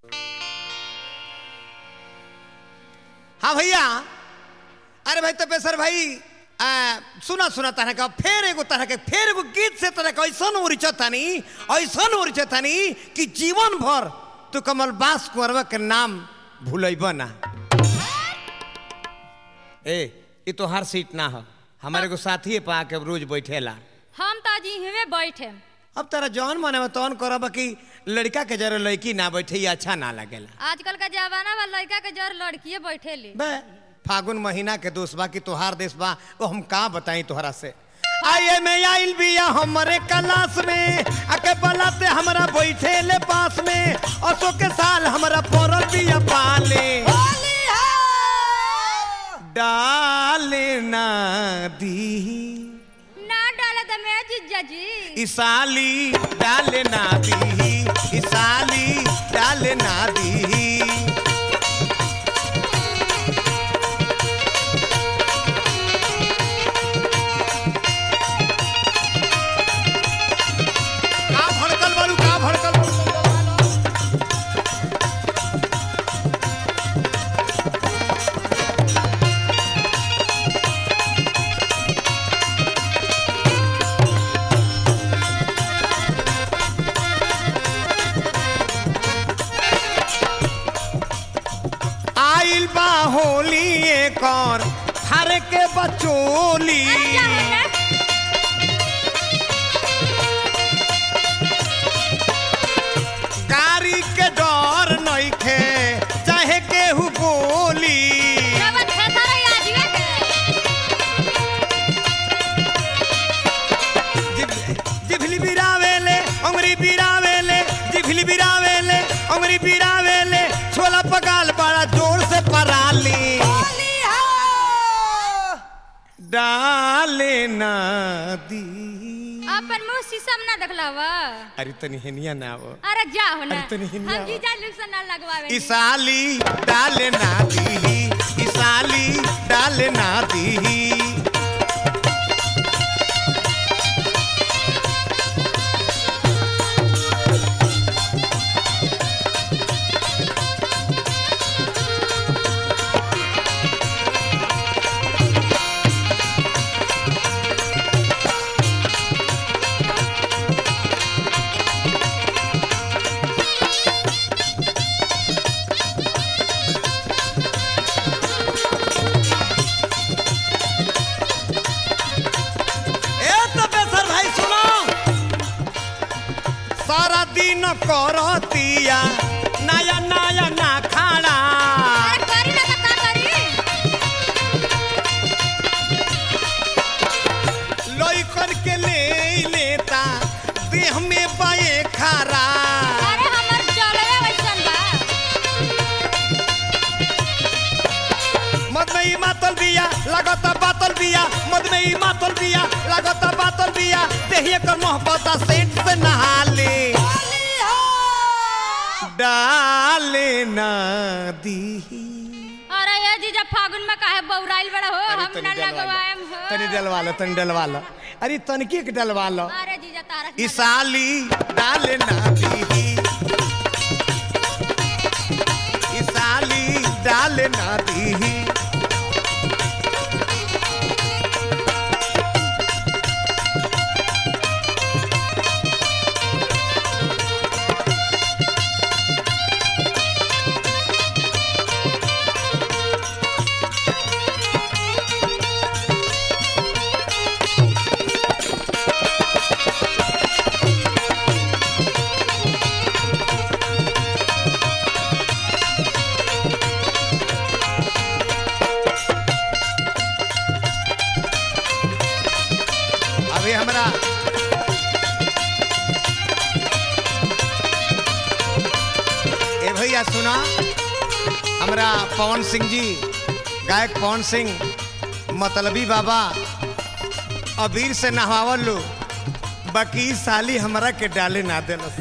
हाँ भैया, अरे भाई तपेश्वर भाई सुना सुना तरह का फिर एगो गीत से तरह का ऐसा उरिचतानी कि जीवन भर तू कमल बास कुंवरवा के नाम भूलब ना। ये तो हर सीट ना हो, हमारे को साथी पा के रोज बैठेला। हम ताजी हिवे बैठे। अब तेरा जौन मन है तौन करब कि लड़का के जर लड़की ना बैठे ये अच्छा ना लगेला। आजकल का जमाना बा लड़का के जर लड़किए बैठे ली। बे फागुन महीना के दोस्त बा कि तोहार देश बा, वो हम का बताई तोहरा से। आइए मैं आइल बिया हमारे क्लास में आके बलाते हमारा बैठे ले पास में, असो के साल हमारा पड़ल बिया पाले डाले ना दी ना डाले तो मैं जीजा जी इसाली डाले ना दी, इसाली डाले ना दी। होली एक और हर के बचोली गाड़ी के डर नहीं खे चाहे केहू बोली। जिभली बिरावेले अंगरी बिरावेले, जिभली बिरावेले अंगरी बिरावेले, छोला पगाल बड़ा जोर से पराली डाले ना दी। अपन मुंह शीशम ना देखलावा। अरे तनी हेनिया ना वो, अरे जाओ ना, तनी हेनिया हम जीजा लोग से ना लगवावे। इसाली डाले ना दी, इसाली डाले ना दी। करतिया नया नया ना खाना करी ना का करी लोई करके ले लेता देह में पाए खारा। अरे हमर चलवे वैसन बा। मद में ही मातल बिया लगता बातल बिया, मद में ही मातल बिया लगता बातल बिया, देहिए कर मोहब्बत सेठ से नहा ले डाले ना दी। अरे ये जीजा फागुन में काहे बौराइल बड़ा हो, हम ना लगवाएम हो। तनी डलवा लो, अरे तनकी के डलवा लो। अरे जीजा तारा इसाली डाले ना दी, इसाली डाले ना दी। अभी हमरा ए भैया सुना, हमरा पवन सिंह जी गायक पवन सिंह मतलबी बाबा अबीर से नहावल लो, बाकी साली हमरा के डाले ना देलस।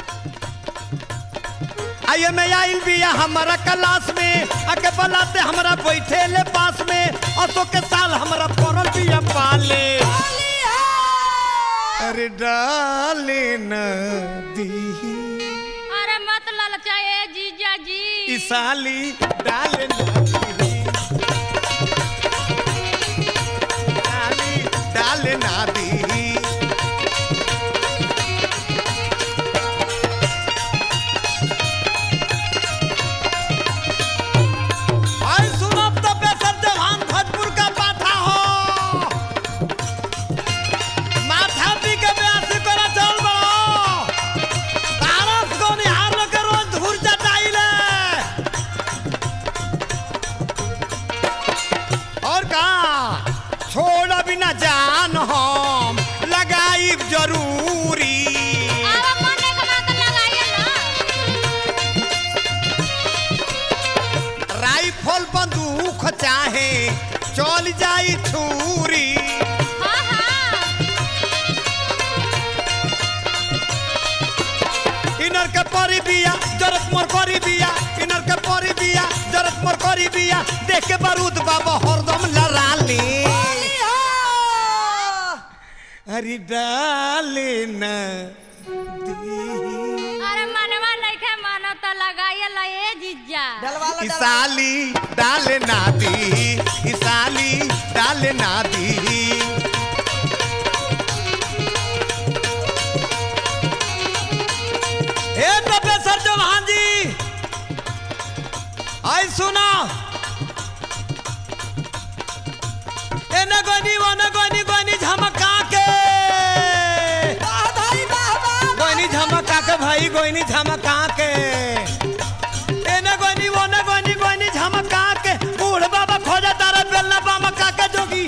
आइए मैं आइल बिया हमारा क्लास में आके बलाते हमरा बैठे ले पास में, असो के साल हमरा पड़ल बिया पाले अरे डाले ना दी। अरे मत ललचाए जीजा जी। ई साली डाले ना दी, साली डाले ना दी। आई सुनब तो बेसर जवान भोजपुर का पाठा हो, माथा पी के ब्यासी करा चल बड़ो, तारस को निहार के रोज धूर चटाइले। और का छोड़ बिना जान हम लगाई जरूरी। आवा मने कमा के लगाइए ना। राइफल बंदूक चाहे चल जाई छुरी। हाँ हाँ। इनर के परी बिया जरत मोर करी बिया, इनर के परी बिया जरत मोर करी बिया। देख के बारूद बाबा हरदम लड़ाली। अरे डाले ना दी, अरे मनवा नइखे मानो तो लगाइए ला ए जीजा। ई साली डाले ना दी, ई साली डाले ना दी। ए प्रोफेसर चौहान जी आई सुना, एने गोनी ओने गोनी गोनी झमका के, गोनी झमका के भाई गोनी झमका के, एने गोनी ओने गोनी गोनी झमका के। बूढ़ बाबा खोजा तारा बेलना बामका के जोगी।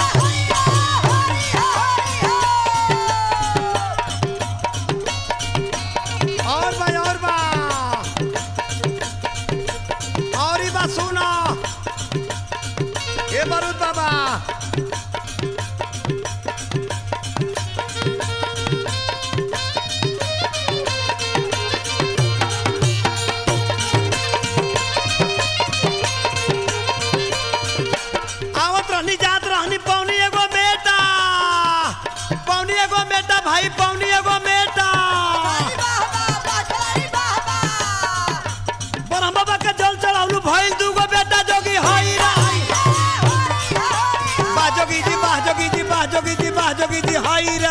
और बा और ही बात सुना ये बारूद बाबा। आवत रहनी जात रहनी पौनी एगो बेटा, पौनी एगो बेटा भाई, पौनी एगो बेटा। ब्रह्म बाबा के जल चढ़ावलू भइल दूगो बेटा जोगी हई रे। बाह जोगी जी, बाह जोगी जी, बाह जोगी जी, बाह जोगी जी हई रे।